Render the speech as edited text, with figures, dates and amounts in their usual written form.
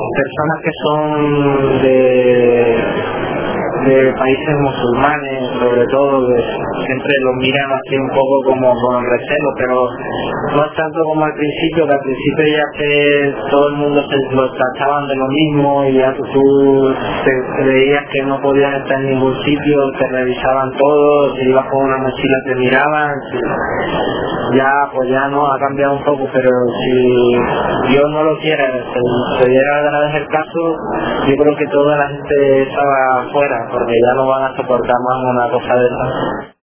personas que son de países musulmanes, sobre todo, que siempre los miran así un poco como con recelo, pero no es tanto como al principio, que al principio ya que todo el mundo se lo trataban de lo mismo y ya tú te veías que no podías estar en ningún sitio, te revisaban todo, si ibas con una mochila te miraban, ya pues ya no ha cambiado un poco, pero si Dios no lo quiera, se diera otra vez el caso, yo creo que toda la gente estaba afuera, porque ya no van a soportar más una cosa de esa.